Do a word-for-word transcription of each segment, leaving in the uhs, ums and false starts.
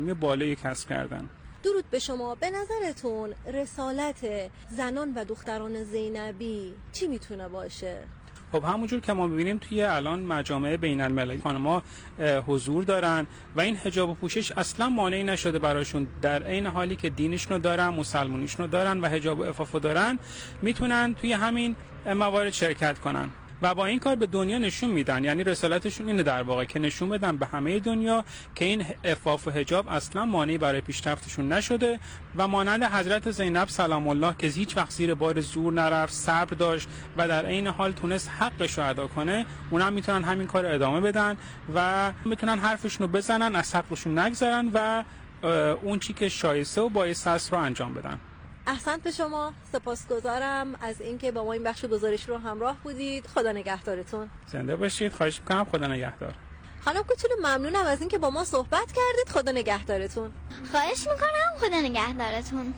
بالایی کسب کردن. درود به شما. به نظرتون رسالت زنان و دختران زینبی چی میتونه باشه؟ خب همونجور که ما ببینیم توی الان مجامع بین المللی خانم‌ها حضور دارن و این حجاب و پوشش اصلا مانعی نشده براشون، در عین حالی که دینشونو دارن، مسلمونیشونو دارن و حجاب و عفافو دارن، میتونن توی همین موارد شرکت کنن و با این کار به دنیا نشون میدن، یعنی رسالتشون اینه در واقع که نشون بدن به همه دنیا که این عفاف و حجاب اصلا مانعی برای پیشرفتشون نشده و مانند حضرت زینب سلام الله که هیچ وقت زیر بار زور نرفت، صبر داشت و در عین حال تونست حقش رو ادا کنه، اونا هم میتونن همین کار رو ادامه بدن و میتونن حرفشون رو بزنن، از حقشون نگذرن و اون چی که شایسته و بایسته است رو انجام بدن. احسنت به شما. سپاسگزارم از اینکه با ما این بخش گزارش رو همراه بودید. خدا نگهدارتون. زنده باشید. خواهش میکنم. خدا نگهدار. خانم کوچولو ممنونم از اینکه با ما صحبت کردید. خدا نگهدارتون. خواهش میکنم. خدا نگهدارتون.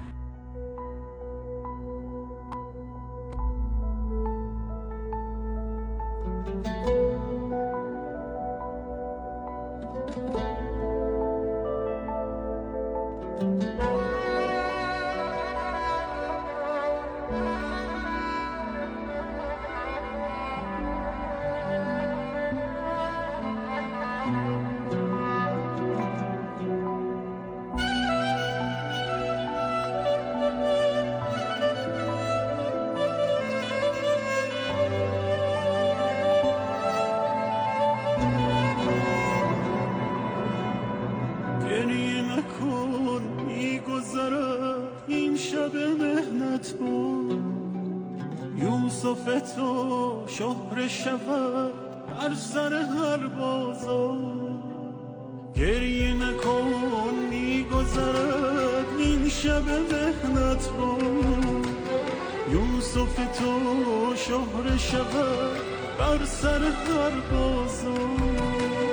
یوسف تو شهر شود بر سر هر بازار، گریه نکن میگذرد این شب مهنت با. یوسف تو شهر شود بر سر هر بازار،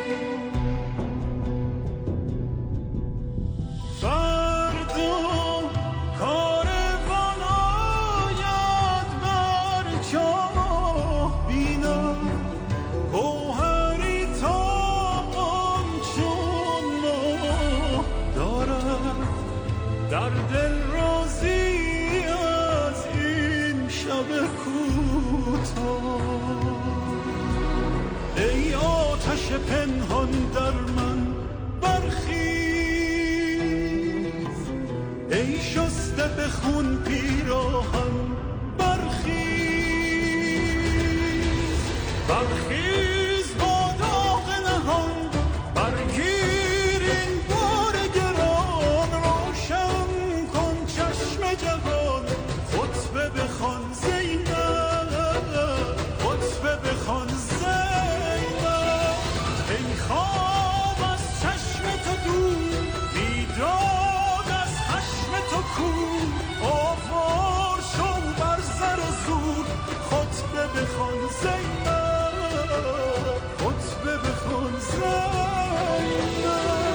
در دل رازی از این شب کوتاه. ای آتش پنهان در من برخیز، ای شسته به خون پیراهن برخیز، برخیز با داغ نهان برگیر این بار گران، روشن کن چشم جوان خطبه بخوان زینب، خطبه بخوان زینب. ای خواب از چشم تو دور، بیداد از خشم تو کور، آوار شو بر سر و زور خطبه بخوان زینب، خطبه بخوان زینب.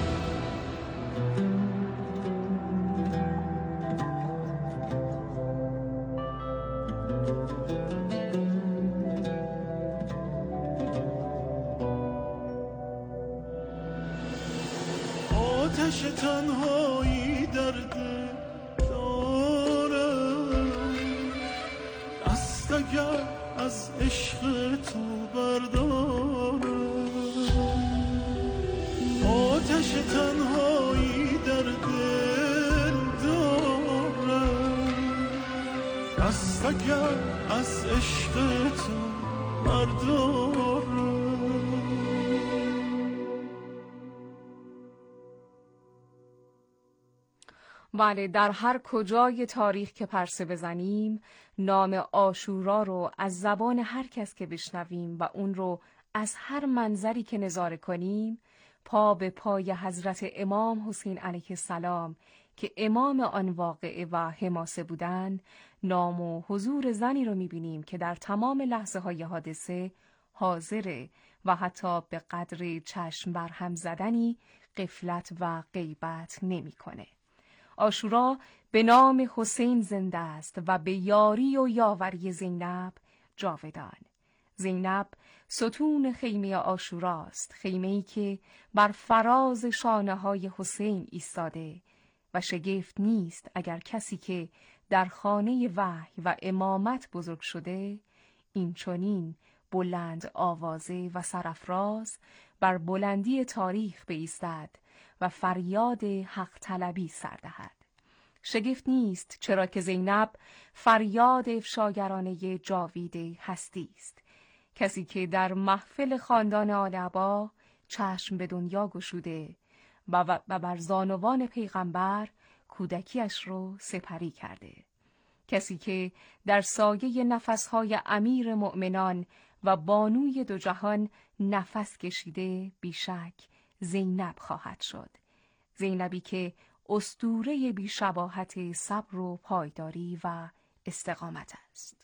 آتش تنهایی در دل دارم، دست اگر از عشق تو بردارم. آتش تنهایی در دل دارم، دست اگر از عشق تو بردارم. بله، در هر کجای تاریخ که پرسه بزنیم نام عاشورا رو از زبان هر کس که بشنویم و اون رو از هر منظری که نظاره کنیم پا به پای حضرت امام حسین علیه السلام که امام آن واقعه و حماسه بودند، نام و حضور زنی رو میبینیم که در تمام لحظه های حادثه حاضره و حتی به قدر چشم برهم زدنی غفلت و غیبت نمیکنه. عاشورا به نام حسین زنده است و به یاری و یاوری زینب جاودان. زینب ستون خیمه عاشوراست، خیمه‌ای که بر فراز شانه‌های حسین ایستاده و شگفت نیست اگر کسی که در خانه وحی و امامت بزرگ شده این چنین بلند آوازه و سرافراز بر بلندی تاریخ بایستد و فریاد حق طلبی سر دهد. شگفت نیست چرا که زینب فریاد افشاگرانه جاوید هستی است، کسی که در محفل خاندان آل عبا چشم به دنیا گشوده و بر زانوان پیغمبر کودکیش رو سپری کرده، کسی که در سایه نفسهای امیر مؤمنان و بانوی دو جهان نفس کشیده بیشک زینب خواهد شد، زینبی که اسطوره بی‌شباهت صبر و پایداری و استقامت است.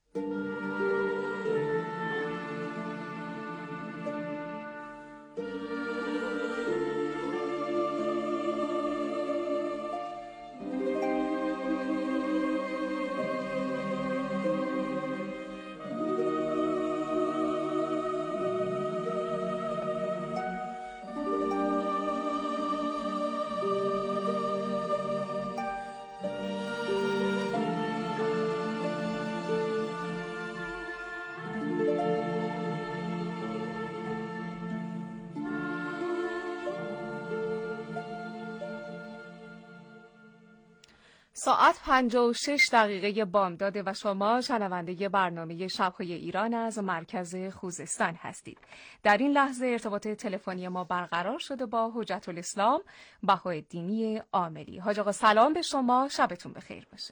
ساعت پنجاه و شش دقیقه بامداده و شما شنونده برنامه شب‌های ایران از مرکز خوزستان هستید. در این لحظه ارتباط تلفنی ما برقرار شده با حجت الاسلام بهاءالدینی عامری. حاج آقا سلام به شما، شبتون بخیر باشه.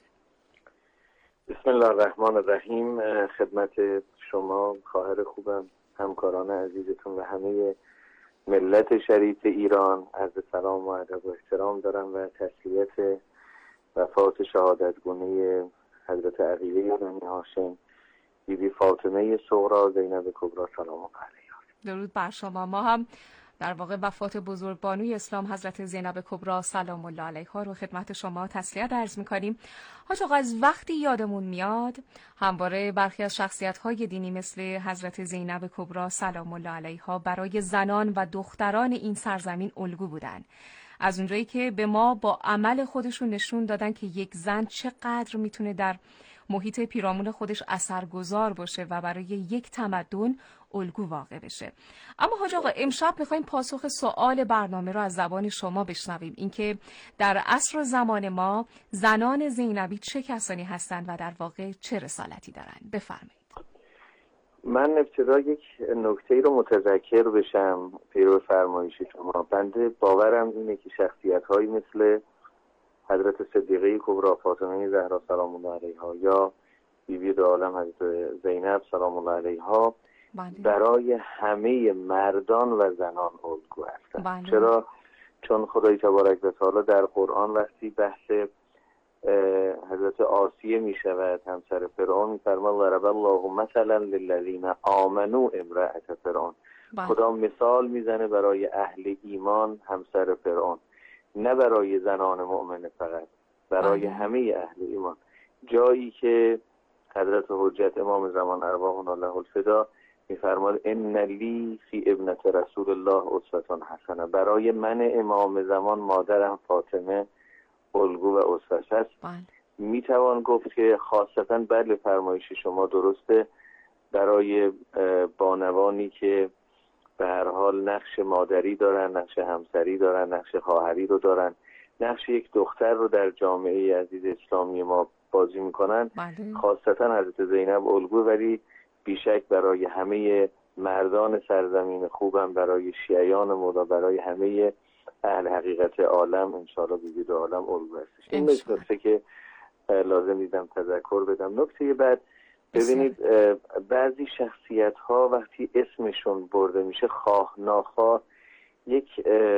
بسم الله الرحمن الرحیم. خدمت شما خواهر خوبم، همکاران عزیزتون و همه ملت شریف ایران عرض سلام و ادب و احترام دارم و تسلیت وفات شهادتگونه حضرت عقیله بنی هاشم بی بی فاطمه صغرا زینب کبری سلام الله علیها. درود بر شما. ما هم در واقع وفات بزرگبانوی اسلام حضرت زینب کبری سلام الله علیها رو خدمت شما تسلیت عرض می‌کنیم. حاج آقا از وقتی یادمون میاد همواره برخی از شخصیت‌های دینی مثل حضرت زینب کبری سلام الله علیها برای زنان و دختران این سرزمین الگو بودن، از اونجایی که به ما با عمل خودشون نشون دادن که یک زن چقدر میتونه در محیط پیرامون خودش اثرگذار باشه و برای یک تمدن الگو واقع بشه. اما حاج آقا امشب میخوایم پاسخ سوال برنامه رو از زبان شما بشنویم، اینکه در عصر زمان ما زنان زینبی چه کسانی هستند و در واقع چه رسالتی دارن. بفرمایید. من ابتدا یک نکته رو متذکر بشم پیرو فرمایش شما. بنده باورم اینه که شخصیت‌هایی مثل حضرت صدیقه کبری فاطمه زهرا سلام الله علیها یا بیبی دو عالم حضرت زینب سلام الله علیها برای همه مردان و زنان الگو هستند. چرا؟ چون خدای تبارک و تعالی در قرآن وقتی بحث حضرت آسیه می شود همسر فرعون می فرماید ضرب الله مثلا للذین آمنوا امرأة فرعون. خدا مثال میزنه برای اهل ایمان همسر فرعون، نه برای زنان مؤمن فقط، برای همه اهل ایمان. جایی که حضرت حجت امام زمان ارواحنا الله الفدا میفرماد ان لی فی ابنة رسول الله اسوة حسنه، برای من امام زمان مادرم فاطمه الگو و اسوه است. میتوان گفت که خاصتا بله فرمایش شما درسته، برای بانوانی که به هر حال نقش مادری دارن، نقش همسری دارن، نقش خواهری رو دارن، نقش یک دختر رو در جامعه عزیز اسلامی ما بازی میکنن. خاصتا حضرت زینب الگو، ولی بیشک برای همه مردان سرزمین خوبم، برای شیعیان مولا، برای همه اهل حقیقت عالم انشاءالله بیبی دو عالم الگو هستش. این نکته که لازم دیدم تذکر بدم. نکته بعد ببینید بعضی شخصیت ها وقتی اسمشون برده میشه خواه ناخواه یک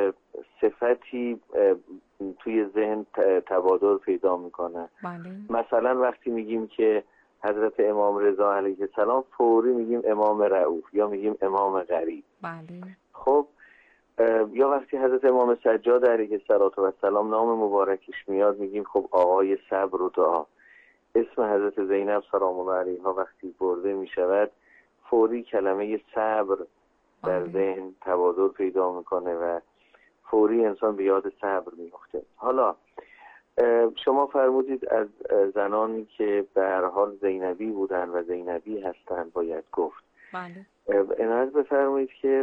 صفتی توی ذهن تبادر پیدا میکنه. مثلا وقتی میگیم که حضرت امام رضا علیه السلام فوری میگیم امام رؤوف یا میگیم امام غریب. بله. خب یا وقتی حضرت امام سجاد علیه السلام نام مبارکش میاد میگیم خب آقای صبر و دعا. اسم حضرت زینب سلام الله علیها وقتی برده میشود فوری کلمه صبر در ذهن تبادر پیدا میکنه و فوری انسان به یاد صبر میفته. حالا شما فرمودید از زنانی که به هر حال زینبی بودن و زینبی هستن باید گفت. بله. عنایت بفرمایید که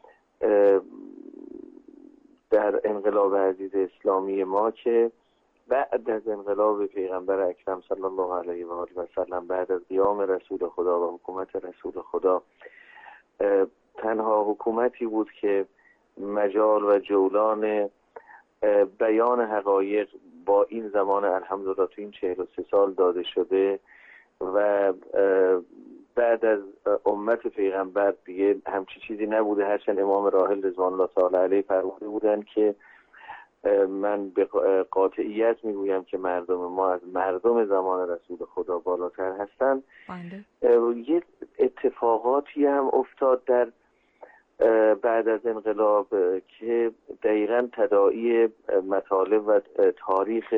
در انقلاب عزیز اسلامی ما که بعد از انقلاب پیغمبر اکرم صلی الله علیه و آله و سلم، بعد از قیام رسول خدا و حکومت رسول خدا، تنها حکومتی بود که مجال و جولان بیان حقایق با این زمان الحمدلله تو این چهل و سه سال داده شده و بعد از امت پیغمبر دیگه همچی چیزی نبوده. هرچند امام راحل رضوان الله تعالی علیه فرموده بودن که من به قاطعیت میگویم که مردم ما از مردم زمان رسول خدا بالاتر هستن. یه اتفاقاتی هم افتاد در بعد از انقلاب که دقیقاً تداعی مطالب و تاریخ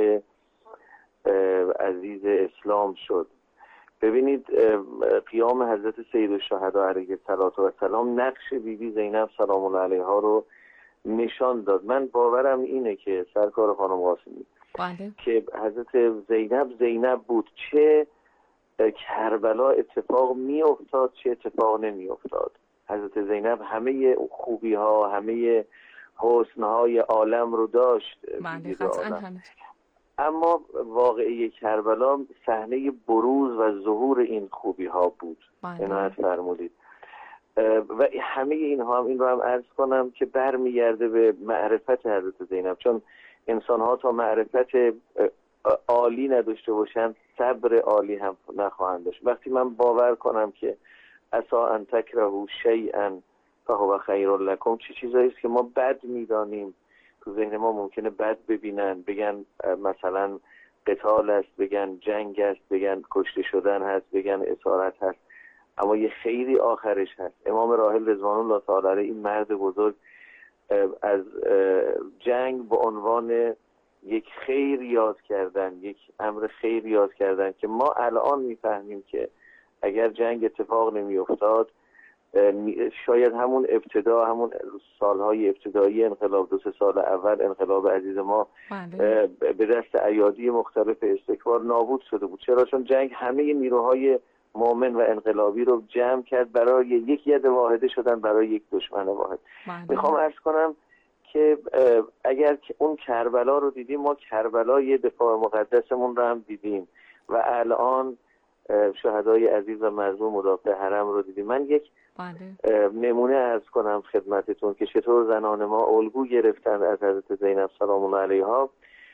عزیز اسلام شد. ببینید قیام حضرت سیدالشهدا علیه السلام نقش بی بی زینب سلام الله علیها رو نشان داد. من باورم اینه که سرکار خانم قاسمی بله. که حضرت زینب زینب بود، چه کربلا اتفاق می افتاد چه اتفاق نمی افتاد. حضرت زینب همه خوبی ها، همه حسن های عالم رو داشت. بله قطعاً همه. اما واقعی کربلا صحنه بروز و ظهور این خوبی ها بود. عنایت فرمودید. و همه اینها هم این رو هم عرض کنم که برمیگرده به معرفت حضرت زینب، چون انسان ها تا معرفت عالی نداشته باشن صبر عالی هم نخواهند داشت. وقتی من باور کنم که عسا ان تکرهوا شیئا فهو خیر لکم، چه چیزایی است که ما بد میدانیم تو ذهن ما ممکنه بد ببینن، بگن مثلا قتال است، بگن جنگ است، بگن کشته شدن هست، بگن اسارت هست، اما یه خیری آخرش هست. امام راحل رضوان الله تعالی علیه این مرد بزرگ از جنگ به عنوان یک خیر یاد کردن، یک امر خیر یاد کردن که ما الان میفهمیم که اگر جنگ اتفاق نمی افتاد شاید همون ابتدا، همون سالهای ابتدایی انقلاب، دو سه سال اول انقلاب عزیز ما بله. به دست ایادی مختلف استکبار نابود شده بود. چرا؟ چون جنگ همه نیروهای مومن و انقلابی رو جمع کرد برای یک ید واحده شدن برای یک دشمن واحد. بله. میخوام عرض کنم که اگر اون کربلا رو دیدیم، ما کربلای دفاع مقدسمون رو هم دیدیم و الان شهدای عزیز و مظلوم مدافع حرم رو دیدیم. من یک بله. نمونه عرض کنم خدمتتون که چطور زنان ما الگو گرفتن از حضرت زینب سلام الله علیها.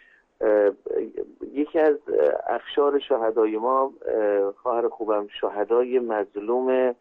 یکی از اخشار شهدای ما، خواهر خوبم، شهدای مظلوم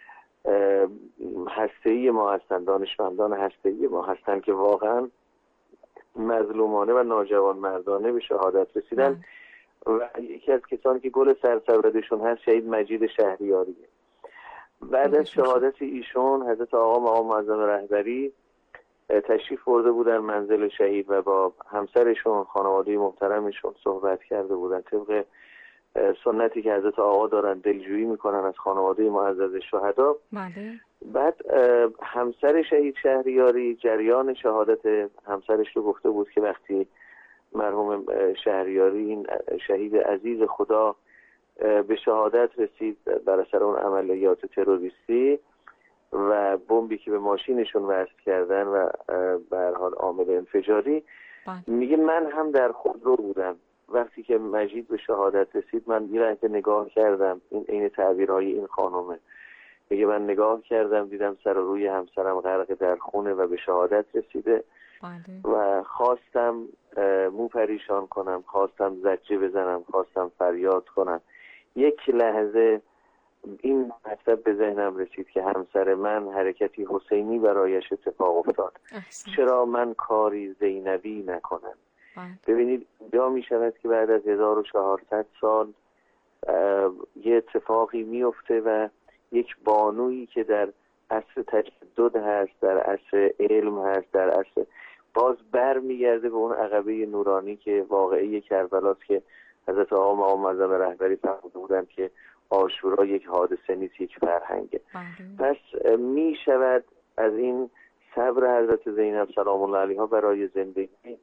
هسته‌ای ما هستند، دانشمندان هسته‌ای ما هستند که واقعا مظلومانه و ناجوان مردانه به شهادت رسیدن و یکی از کسانی که گل سرسبدشون هست شهید مجید شهریاریه. بعد از شهادت ایشون حضرت آقا مقام معظم رهبری تشریف برده بودن منزل شهید و با همسرشون، خانواده محترمشون صحبت کرده بودن. طبق سنتی که حضرت آقا دارن دلجویی میکنن از خانواده معزز شهدا. بله. بعد همسر شهید شهریاری جریان شهادت همسرش رو گفته بود که وقتی مرحوم شهریاری، این شهید عزیز خدا، به شهادت رسید بر اثر اون عملیات تروریستی و بمبی که به ماشینشون وصل کردن و به هر حال عامل انفجاری، میگه من هم در خودرو بودم وقتی که مجید به شهادت رسید. من یه رنگ نگاه کردم، این عین تعبیرهای این خانومه، میگه من نگاه کردم دیدم سر و روی همسرم غرق در خونه و به شهادت رسیده بله. و خواستم مو پریشان کنم، خواستم زجه بزنم، خواستم فریاد کنم. یک لحظه این مطلب به ذهنم رسید که همسر من حرکتی حسینی برایش اتفاق افتاد، احسن. چرا من کاری زینبی نکنم؟ ببینید جا می شود که بعد از هزار و چهارصد سال یه اتفاقی می افته و یک بانویی که در عصر تجدد هست، در عصر علم هست، در عصر باز بر می گرده به اون عقبه نورانی که واقعی کربلاست که حضرت آقا مقام معظم رهبری فرموده بودن که عاشورا یک حادثه نیست، یک فرهنگه. پس می شود از این صبر حضرت زینب سلام الله علیها برای زندگی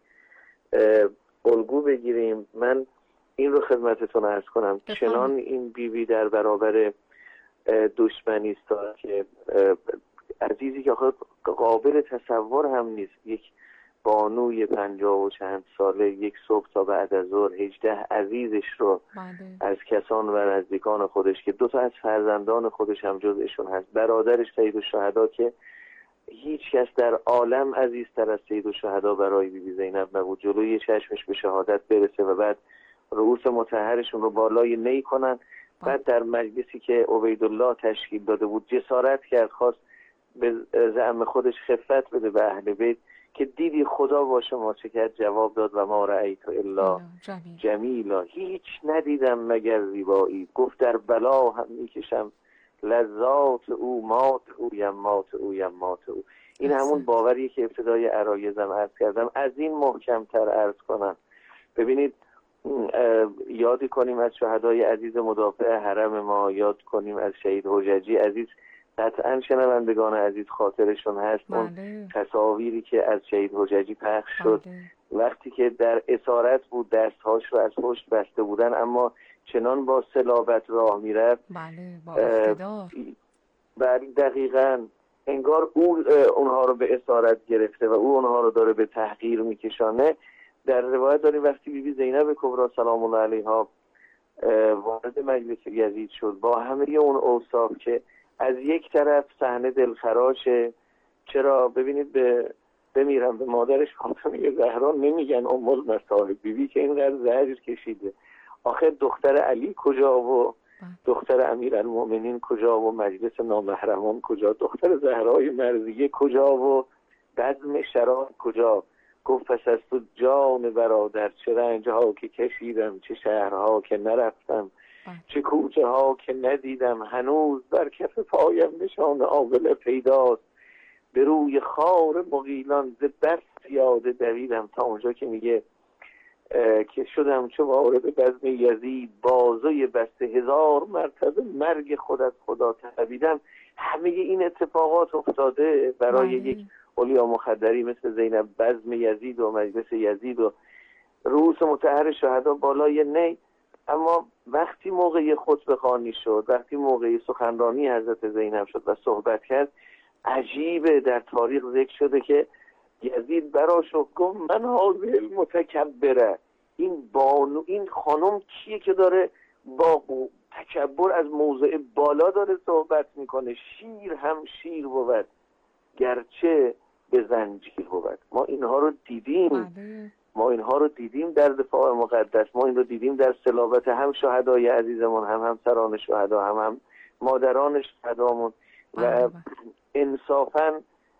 الگو بگیریم. من این رو خدمتتون عرض کنم، چنان این بیبی در برابر دشمنی است که عزیزی که خود قابل تصور هم نیست، یک بانوی پنجاه و چند ساله یک صبح تا بعد از ظهر هجده عزیزش رو بانده. از کسان و نزدیکان خودش که دو تا از فرزندان خودش هم جزءشون هست، برادرش سید الشهدا که هیچ کس در عالم عزیزتر از سید الشهدا برای بیبی زینب نبود، جلوی چشمش به شهادت برسه و بعد رؤوس مطهرشون رو بالای نی کنن. بعد در مجلسی که عبیدالله تشکیل داده بود جسارت کرد، خواست به زعم خودش خفت بده به اهل بیت که دیدی خدا با شما چه کرد، جواب داد و ما رأیت الا جمیلا، هیچ ندیدم مگر زیبایی. گفت در بلا هم میکشم لذات او، مات او یمات او یمات او. این همون باوریه که ابتدای عرایزم عرض کردم. از این محکمتر عرض کنم، ببینید یادی کنیم از شهدای عزیز مدافع حرم ما، یاد کنیم از شهید حججی عزیز، قطعا شنوندگان عزیز خاطرشون هست اون تصاویری که از شهید حججی پخش شد وقتی که در اسارت بود، دستهاش رو از پشت بسته بودن اما چنان با صلابت راه میرفت. بله با اقتدار. بله دقیقاً، انگار او اونها رو به اسارت گرفته و او اونها رو داره به تحقیر میکشانه. در روایت داریم وقتی بیبی زینب کبری سلام الله علیها وارد مجلس یزید شد با همه اون اوصاف که از یک طرف صحنه دلخراشه، چرا ببینید به بمیرم به مادرش فاطمه زهرا نمیگن ام المصائب، بیبی که اینقدر زجر کشیده، آخر دختر علی کجا و دختر امیرالمومنین کجا و مجلس نامحرمان کجا، دختر زهرای مرضیه کجا و بزم شراب کجا. گفت پس از تو جان برادر چه رنجها که کشیدم، چه شهرها که نرفتم، چه کوچه ها که ندیدم، هنوز بر کف پایم نشان آبله پیداست، به روی خار مغیلان ز بس یاده دویدم. تا اونجا که میگه که شدم چو وارد بزم یزید، بازوی بسته هزار مرتبه مرگ خود از خدا طلبیدم. همه این اتفاقات افتاده برای یک اولیا مخدری مثل زینب، بزم یزید و مجلس یزید و رؤوس مطهر شهدا بالای نی. اما وقتی موقع خطبه خوانی شد، وقتی موقع سخنرانی حضرت زینب شد و صحبت کرد، عجیبه در تاریخ ذکر شده که یزید براش گفت من حاضر متکبره، این بانو این خانم کیه که داره با تکبر از موضع بالا داره صحبت میکنه؟ شیر هم شیر بود گرچه به زنجیر بود. ما اینها رو دیدیم، ما اینها رو دیدیم در دفاع مقدس، ما این رو دیدیم در صلابت هم شهدای عزیزمون، هم همسران شهدا، هم هم مادران شهدامون و انصافاً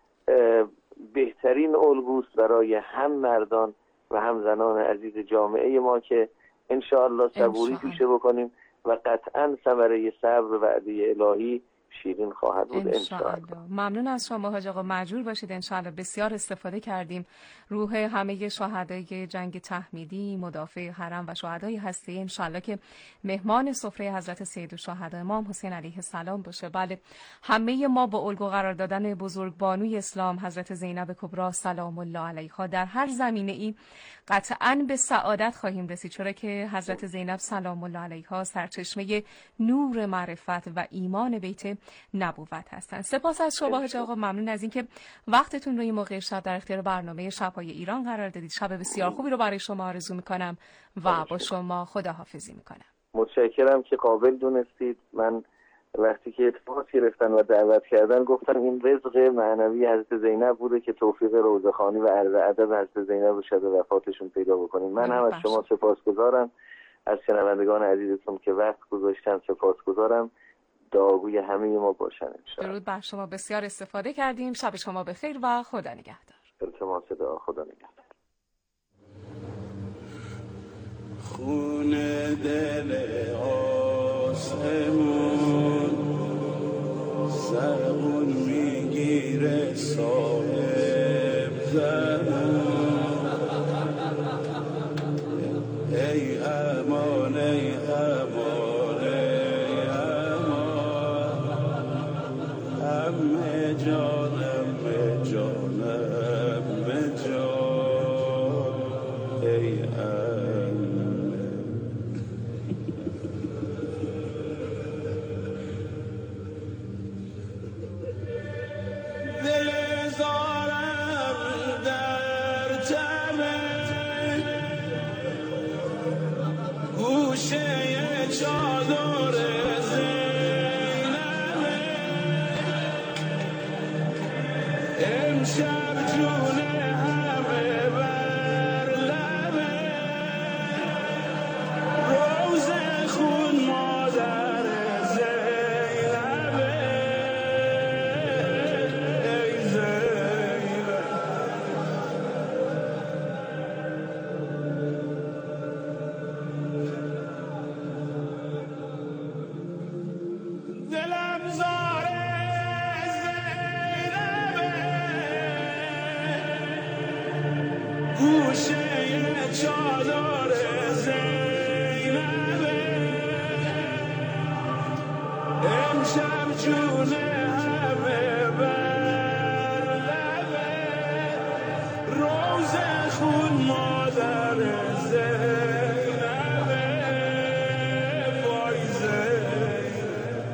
بهترین الگوست برای هم مردان و هم زنان عزیز جامعه ما که انشاءالله صبوری پیشه بکنیم و قطعاً ثمره صبر و وعده الهی شیرین خواهد بود انشاءالله. ممنون از شما حاج آقا، مأجور باشید انشاءالله. بسیار استفاده کردیم. روح همه شهدای جنگ تحمیدی، مدافع حرم و شهدای هستی انشاءالله که مهمان سفره حضرت سیدالشهدا امام حسین علیه السلام باشه. بله همه ما با الگو قرار دادن بزرگبانوی اسلام حضرت زینب کبری سلام الله علیها در هر زمینه ای قطعاً به سعادت خواهیم رسید، چرا که حضرت زینب سلام الله علیها سرچشمه نور معرفت و ایمان بیت نبوت هستند. سپاس از شما حاج آقا، ممنون از اینکه وقتتون رو این موقع شب در اختیار برنامه شب‌های ایران قرار دادید. شب بسیار خوبی رو برای شما آرزو میکنم و با شما خداحافظی میکنم. متشکرم که قابل دونستید. من وقتی که اتفاق گرفتن و دعوت کردن گفتم این رزق معنوی حضرت زینب بوده که توفیق روزخوانی و عرض ادب حضرت زینب رو شب وفاتشون پیدا بکنیم. من هم از شما سپاسگزارم، از شنوندگان عزیزتون که وقت گذاشتن سپاسگزارم. دعاگوی همه ما باشن انشاءالله. درود بر شما، بسیار استفاده کردیم. شب شما بخیر و خدا نگهدار. التماس دعا، خدا نگهدار. خون دل آسمون زرغون میگیره صاحب زمان، ای امان ای امان ای ای دل زارم در تمه گوشه چادر زینبه امشب جون همه بر لبه روز خون مادر زینبه ای زینب دلم زاره زینبه گوشه چادر زینبه امشب جون همه بر لبه روز خون مادر زینبه وای زینب.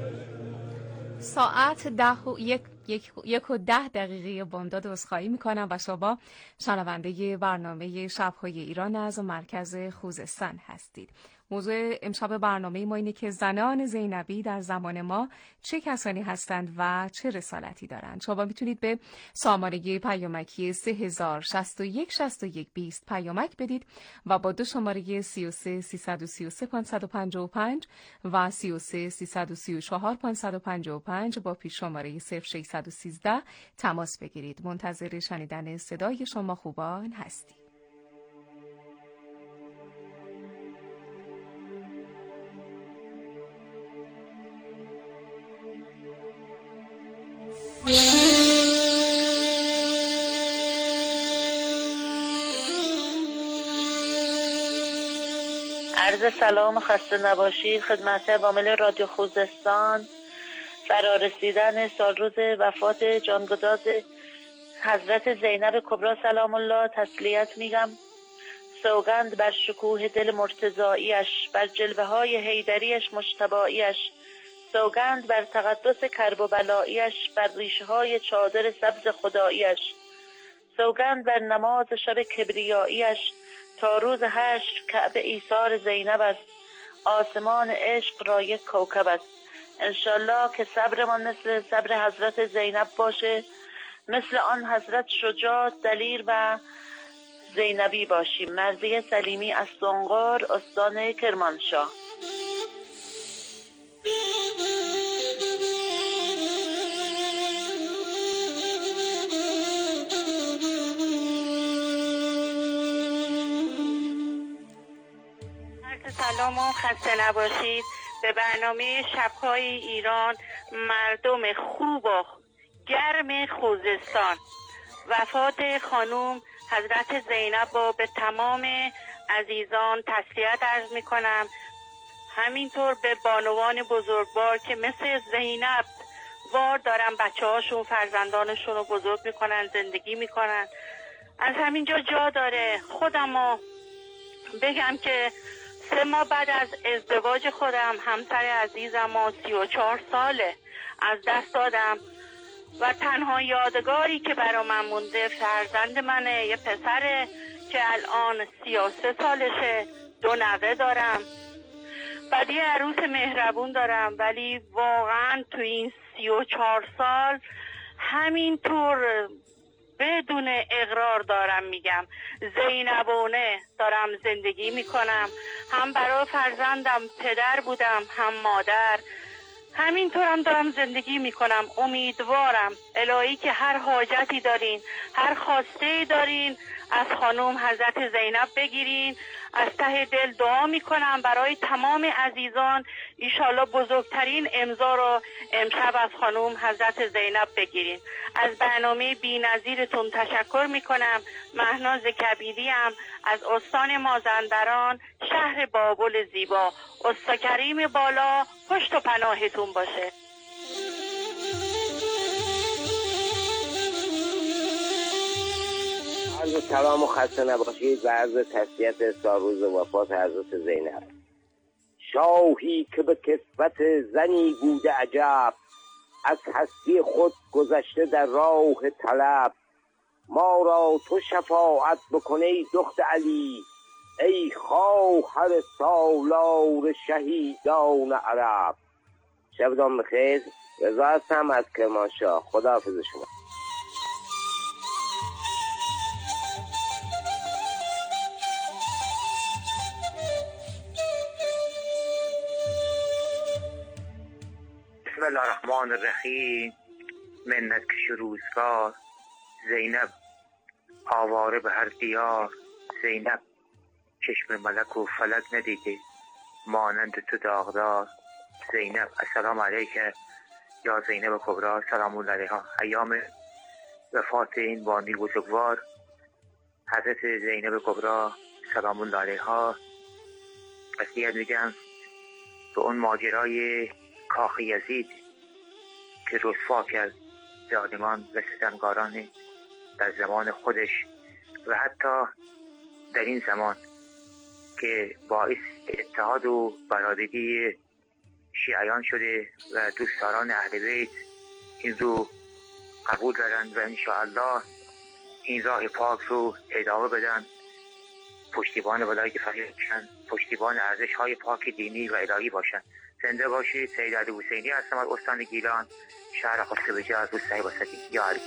ساعت ده و یک, یک, یک و ده دقیقه بامداد عذرخواهی میکنم و شما شنونده برنامه شب‌های ایران از مرکز خوزستان هستید. موضوع امشب برنامه ما اینه که زنان زینبی در زمان ما چه کسانی هستند و چه رسالتی دارند. شما میتونید به سامانه پیامکی سه هزار شصت و یک شصت و یک بیست پیامک بدید و با دو شماره سی و سه سیصد و سی و سه پانصد و پنجاه و پنج و سی و سه سیصد و سی و چهار پانصد و پنجاه و پنج با پیش شماره صفر ششصد و سیزده تماس بگیرید. منتظر شنیدن صدای شما خوبان هستیم. عرض سلام و خسته نباشید خدمت عوامل رادیو خوزستان. فرا رسیدن سال روز وفات جانگداز حضرت زینب کبری سلام الله تسلیت میگم. سوگند بر شکوه دل مرتضاییش، بر جلوه های حیدریش مجتباییش، سوگند بر تقدس کرب و بلاییش، بر ریشه های چادر سبز خداییش، سوگند بر نماز شب کبریاییش. تا روز حشر کعبه ایثار زینب است، آسمان عشق را یک کوکب است. انشالله که صبرمان مثل صبر حضرت زینب باشه، مثل آن حضرت شجاع دلیر و زینبی باشیم. مرضیه سلیمی از سنقر، استان کرمانشاه. سلام و خسته نباشید به برنامه شب‌های ایران. مردم خوب و گرم خوزستان، وفات خانوم حضرت زینب رو به تمام عزیزان تسلیت عرض می کنم. همینطور به بانوان بزرگوار که مثل زینب وار دارن بچه هاشون فرزندانشون رو بزرگ می کنن، زندگی می کنن. از همینجا جا داره خودم رو بگم که سه ماه بعد از ازدواج خودم همسر عزیزم و سی و چهار ساله از دست دادم و تنها یادگاری که برا من مونده فرزند منه، یه پسره که الان سی و سه سالشه، دو نوه دارم، بعد یه عروس مهربون دارم. ولی واقعا تو این سی و چهار سال همینطور بدون اقرار دارم میگم زینبونه دارم زندگی میکنم. هم برای فرزندم پدر بودم، هم مادر. همینطورم دارم زندگی میکنم. امیدوارم الهی که هر حاجتی دارین، هر خواسته دارین از خانم حضرت زینب بگیرین. از ته دل دعا میکنم برای تمام عزیزان، ایشالله بزرگترین امضا رو امشب از خانم حضرت زینب بگیرین. از برنامه بی نظیرتون تشکر میکنم. مهناز کبیری ام از استان مازندران، شهر بابل زیبا. استا کریم بالا پشت و پناهتون باشه. عرض سلام و خسته نباشید و عرض تسلیت سالروز وفات حضرت زینب. شاهی که به کسوت زنی بوده عجب، از هستی خود گذشته در راه طلب. ما را تو شفاعت بکن ای دخت علی، ای خواهر سالار شهیدان عرب. شبتان بخیر. رضا هستم از کرمانشاه. خداحافظ شما. بسم الله الرحمن الرحیم. منت کش روزگار زینب، آواره به هر دیار زینب. چشم ملک و فلک ندیده مانند تو داغدار زینب. السلام علیکم یا زینب کبرا سلام الله علیها. ایام وفات این بانی بزرگوار حضرت زینب کبرا سلام الله علیها وصیت میگم به اون ماجرای کاخ یزید که رسوا کرد ظالمان و ستمگاران در زمان خودش و حتی در این زمان که باعث اتحاد و برادری شیعیان شده و دوستداران اهل بیت این رو قبول دارن و انشاءالله این راه پاک رو ادامه بدن، پشتیبان ولایت فقیه باشن، پشتیبان ارزش های پاک دینی و الهی باشن. زنده باشید. سید علی حسینی هستم از استان گیلان، شهر خسروجه از روستای وسطی. یا علی.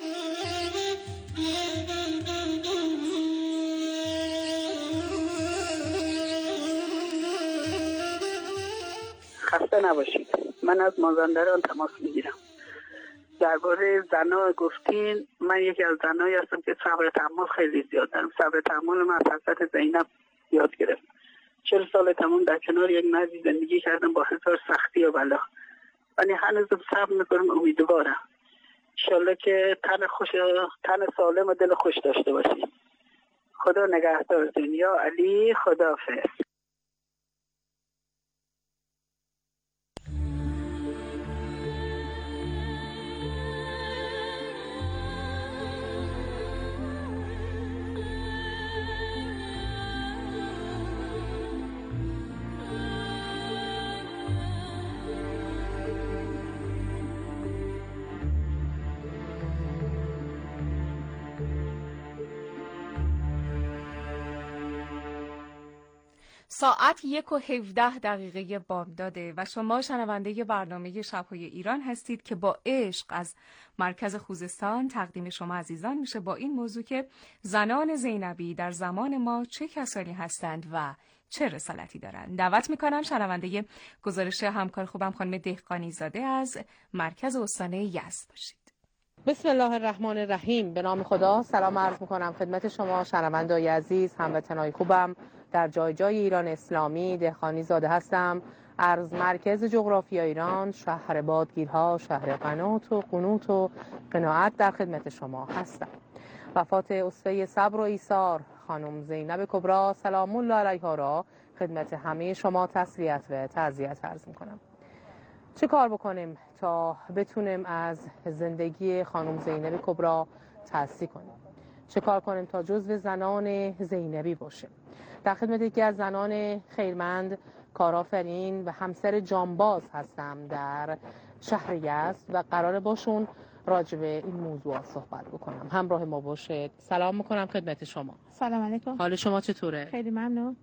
خسته نباشید. من از مازندران تماس میگیرم. درباره زنا گفتین، من یکی از زنایی هستم که صبر تحمل خیلی زیاد دارم. صبر تحمل من از حضرت زینب یاد گرفتم. چهل سال تمام در کنار یک مردی زندگی کردم با هزار سختی و بلا، ولی هنوزم صبر میکنم، امیدوارم انشالله که تن خوش، تن سالم و دل خوش داشته باشید. خدا نگهدارتون. یا علی. خداحافظ. ساعت یک و هفده دقیقه بامداده و شما شنونده برنامه شب‌های ایران هستید که با عشق از مرکز خوزستان تقدیم شما عزیزان میشه با این موضوع که زنان زینبی در زمان ما چه کسانی هستند و چه رسالتی دارند. دعوت میکنم شنونده گزارش همکار خوبم خانم دهقانی زاده از مرکز استان یزد باشید. بسم الله الرحمن الرحیم. به نام خدا. سلام عرض میکنم خدمت شما شنوندای عزیز، هموطنای خوبم در جای جای ایران اسلامی. دهقانی زاده هستم از مرکز جغرافیای ایران، شهر بادگیرها، شهر قنات و قنوت و قناعت در خدمت شما هستم. وفات اسوه صبر و ایثار خانم زینب کبرا سلام الله علیها را خدمت همه شما تسلیت و تعزیت عرض میکنم. چه کار بکنیم تا بتونیم از زندگی خانم زینب کبرا تأسیس کنیم؟ چه کار کنیم تا جزو زنان زینبی باشه؟ در خدمت یکی از زنان خیرمند، کارآفرین و همسر جانباز هستم در شهر یزد و قراره باشون راجع به این موضوع صحبت بکنم. همراه ما باشید. سلام میکنم خدمت شما. سلام علیکم. حال شما چطوره؟ خیلی ممنون.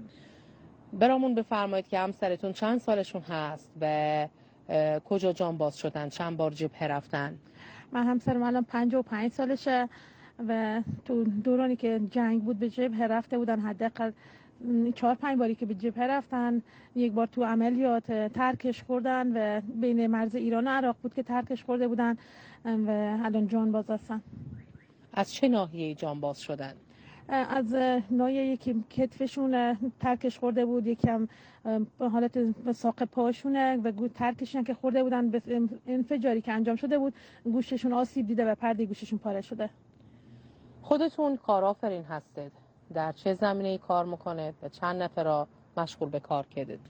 برامون بفرمایید که همسرتون چند سالشون هست و کجا جانباز شدن؟ چند بار جبهه رفتن؟ من همسرم الان پنجاه و پنج سالشه و تو دورانی که جنگ بود به جبهه رفته بودن، حداقل چهار پنج باری که به جبهه رفتن. یک بار تو عملیات ترکش خوردن و بین مرز ایران و عراق بود که ترکش خورده بودن و الان جانباز هستن. از چه ناحیه جانباز شدن؟ از ناحیه یکی کتفشون ترکش خورده بود، یکم به حالت ساق پاشونه و ترکشون که خورده بودن به انفجاری که انجام شده بود گوششون آسیب دیده و پرده گوششون پاره شده. خودتون کارآفرین هستید، در چه زمینه‌ای کار میکنید و چند نفر را مشغول به کار کردید؟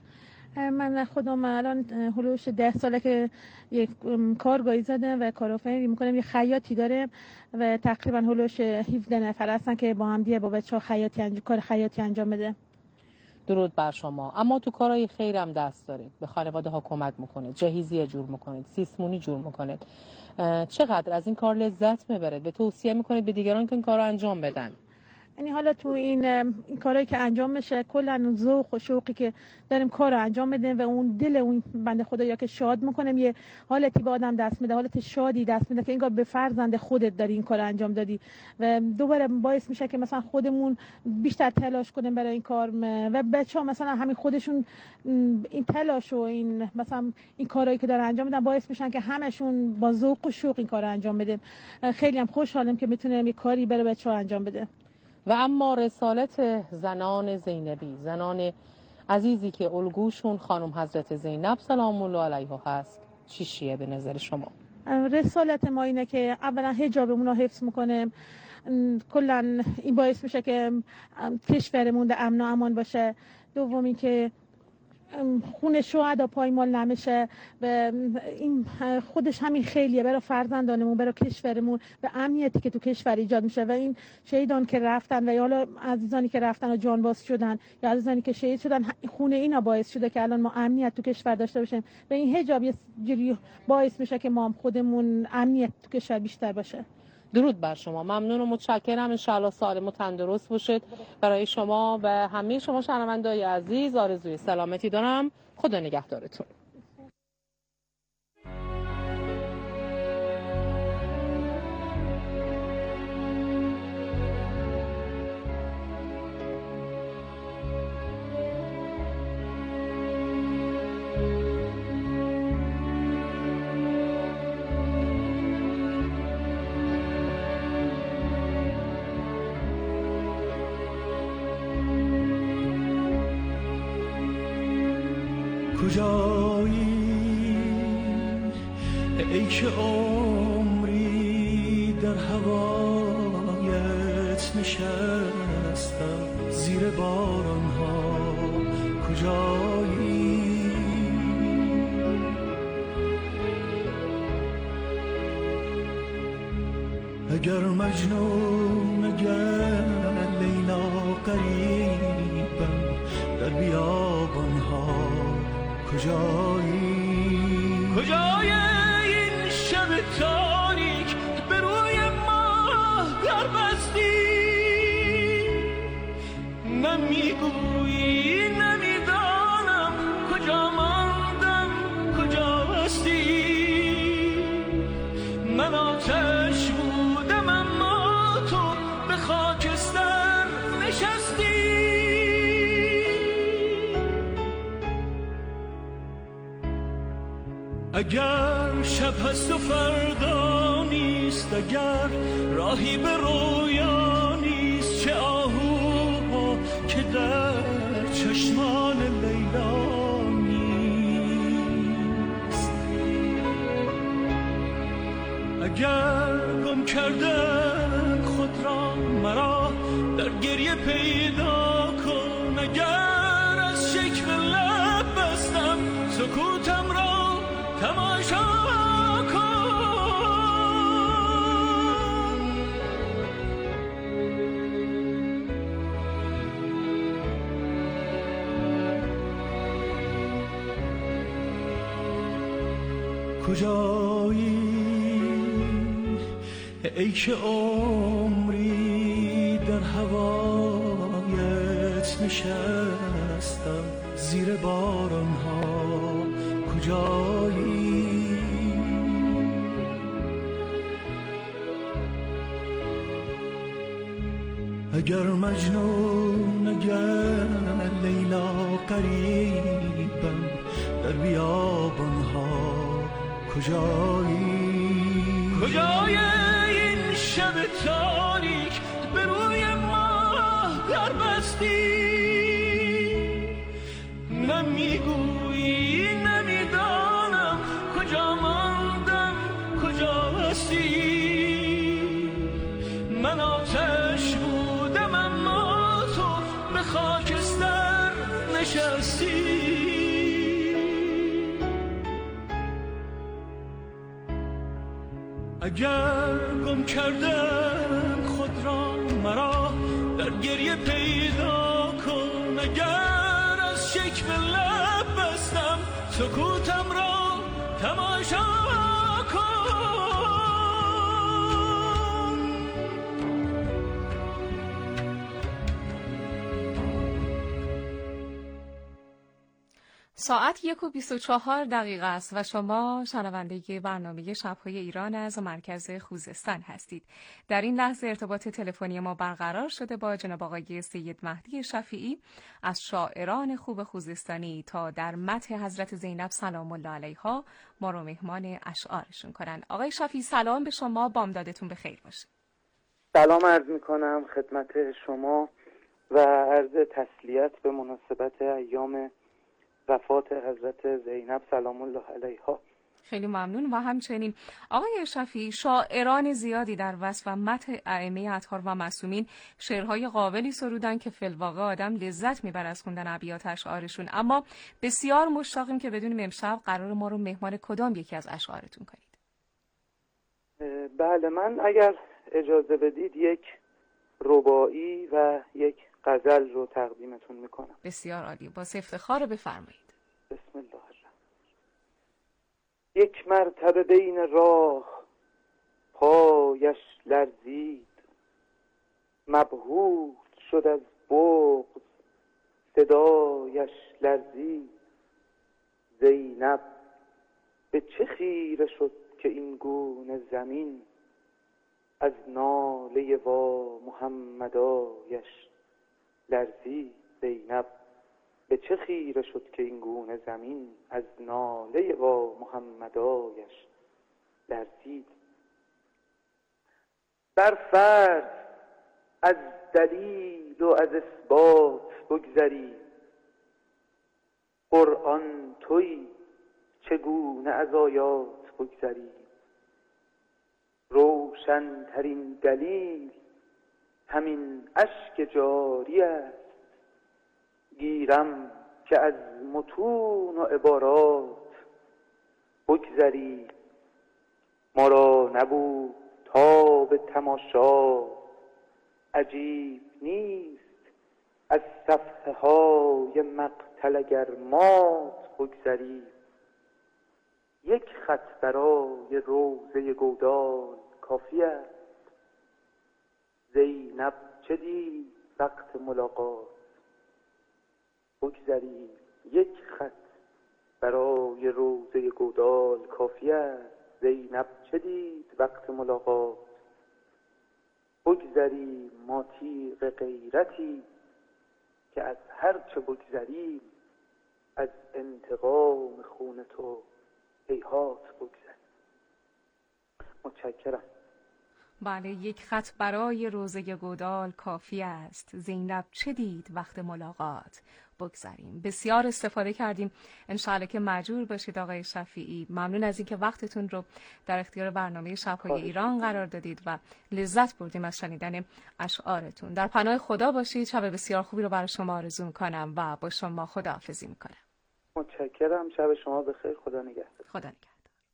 من خودم الان هلوش ده ساله که یک کارگاهی زدم و کارآفرینی میکنم. یه خیاطی دارم و تقریبا هلوش هفده نفر هستن که با هم دیگه با بچه‌ها خیاطی انجام کار خیاطی انجام بده. درود بر شما. اما تو کارهای خیر هم دست دارید، به خانواده ها کمک میکنید، جهیزیه جور میکنید، سیسمونی جور میکنید. چقدر از این کار لذت میبرید و توصیه میکنید به دیگران که این کار رو انجام بدن؟ یعنی حالا تو این این کارهایی که انجام میشه، کلا ذوق و شوقی که داریم کار رو انجام بدیم و اون دل اون بنده خدا یا که شاد میکنیم، یه حالتی به آدم دست میده، حالت شادی دست میده که انگار به فرزند خودت داری این کار رو انجام دادی و دوباره باعث میشه که مثلا خودمون بیشتر تلاش کنیم برای این کار و بچه‌ها مثلا همین خودشون این تلاش و این مثلا این کارهایی که دارن انجام میدن باعث میشن که همشون با ذوق و شوق این کار رو انجام بدیم. خیلی هم خوشحالم که میتونیم این کاری برای بچه‌ها انجام بده. و اما رسالت زنان زینبی، زنان عزیزی که الگوشون خانم حضرت زینب سلام الله علیها هست، چی شیه به نظر شما؟ رسالت ما اینه که اولا حجابمون رو حفظ میکنیم، کلا این باعث میشه که کشورمون در امن و امان باشه. دومی که خون شهدا پایمال نمیشه و این خودش همین خیلیه برای فرزندانمون، برای کشورمون و امنیتی که تو کشور ایجاد میشه و این شهیدان که رفتن و یا حالا عزیزانی که رفتن و جانباز شدن یا عزیزانی که شهید شدن، خون اینا باعث شده که الان ما امنیت تو کشور داشته باشیم و این حجاب یه جوری باعث میشه که ما خودمون امنیت تو کشور بیشتر باشه. درود بر شما. ممنون و متشکرم. ان شاءالله سالم و تندرست باشید. برای شما و همه شما شنونده‌های عزیز آرزوی سلامتی دارم. خدا نگهدارتون. کجایی ای که عمری در هوایت نشستم زیر باران ها، کجایی اگر مجنون اگر لیلا قریبم در بیابان ها، کجایی کجای این شب تاریک به روی ماه در بستی، نمیگویی نمیدانم کجا ماندم کجا هستی. من آتش بودم اما تو به خاکستر نشستی. اگر شب هست و فردا نیست، اگر راهی به رویا نیست، چه آهوها که در چشمان لیلا نیست. اگر گم کردن خود را مرا در گریه پیدا کن، اگر از شکل لب بستم سکوتم را تماشا کن. کجایی ای که عمری در هوایت نشستم زیر باران ها، کجایی اگر مجنون اگر لیلا قریبم در بیابان ها، کجایی کجای این شب تاریک به روی ماه در بستی، نمیگویی نمیدانم کجا ماندم کجا هستی. من آتش بودم اما تو به خاکستر نشستی. اگر گم کردم خود را مرا در گریه پیدا کن، اگر از شکوه لب بستم سکوتم را تماشا کن. ساعت یک و بیست و چهار دقیقه است و شما شنونده برنامه شب‌های ایران از مرکز خوزستان هستید. در این لحظه ارتباط تلفنی ما برقرار شده با جناب آقای سید مهدی شفیعی از شاعران خوب خوزستانی تا در مدح حضرت زینب سلام الله علیها ما رو مهمان اشعارشون کنن. آقای شفیعی سلام به شما، بامدادتون بخیر باشه. سلام عرض میکنم خدمت شما و عرض تسلیت به مناسبت ایام وفات حضرت زینب سلام الله علیها. خیلی ممنون. و همچنین آقای شفیعی شاعران زیادی در وصف و مدح ائمه اطهار و معصومین شعرهای قابلی سرودن که فی الواقع آدم لذت میبره از خوندن ابیات اشعارشون، اما بسیار مشتاقیم که بدونیم امشب قرار ما رو مهمان کدام یکی از اشعارتون کنید. بله، من اگر اجازه بدید یک رباعی و یک غزل رو تقدیمتون میکنم. بسیار عالی، با افتخار بفرمایید. بسم الله الرحمن. یک مرتبه بین راه پایش لرزید، مبهوت شد از بغض صدایش لرزید. زینب به چه خیره شد که این گونه زمین، از ناله وا محمدایش لرزید. زینب به چه خیره شد که این گونه زمین، از ناله وا محمدایش لرزید. بر فرض از دلیل و از اثبات بگذری، قرآن تویی چگونه از آیات بگذری. روشن ترین دلیل همین اشک جاری است، گیرم که از متون و عبارات بگذری. ما را نبود تا به تماشا، عجیب نیست از صفحه های مقتل اگر مات بگذری. یک خط برای روضه گودال کافی است، زینب چه دید وقت ملاقات بگذری. یک خط برای روضه گودال کافی است، زینب چه دید وقت ملاقات بگذری. ما تیغ غیرتی که از هر چه بگذریم، از انتقام خون تو هیهات بگذری. متشکرم. بله، یک خط برای روضه گودال کافی است، زینب چه دید وقت ملاقات بگذاریم. بسیار استفاده کردیم، انشاءالله که مجبور باشید آقای شفیعی. ممنون از اینکه وقتتون رو در اختیار برنامه شب‌های ایران قرار دادید و لذت بردیم از شنیدن اشعارتون. در پناه خدا باشید. شب بسیار خوبی رو برای شما آرزو می‌کنم و با شما خداحافظی می‌کنم. متشکرم. شب شما بخیر. خدا نگهدار. خدا نگهدار.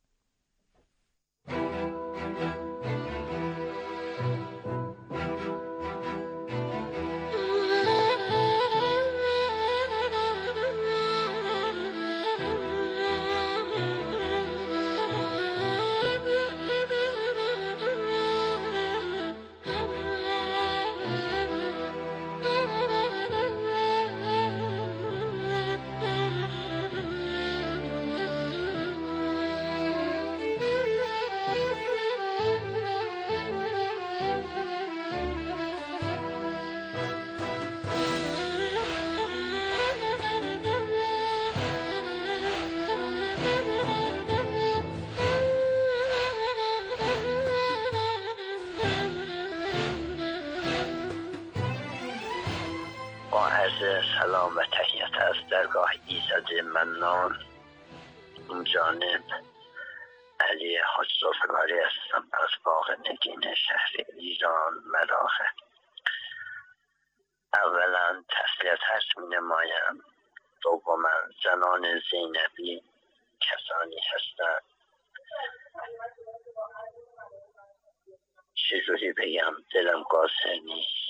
سلام و تحیت از درگاه ایزد منان. این جانب علی حاج زلفقاری هستم از باغ نگین شهر ایران ملاخه. اولا تسلیت هست می نمایم، دوما زنان زینبی کسانی هستند چجوری بگم، دلم قاصر نیست.